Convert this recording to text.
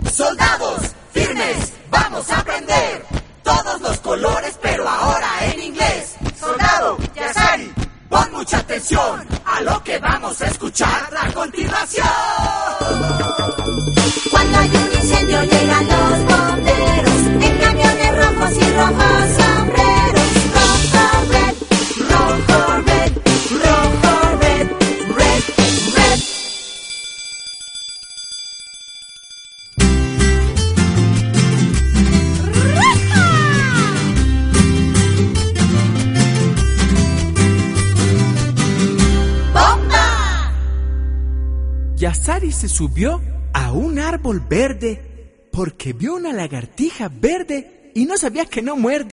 Soldados, firmes, vamos a aprender todos los colores, pero ahora en inglés. Soldado, Yasari, pon mucha atención a lo que vamos a escuchar a continuación. Cuando hay un incendio llegan los bomberos en camiones rojos y rojos sombreros. Rojo, red, rojo, red, rojo, red, red, red. ¡Bomba! Yasari se subió a un árbol verde porque vio una lagartija verde y no sabía que no muerde.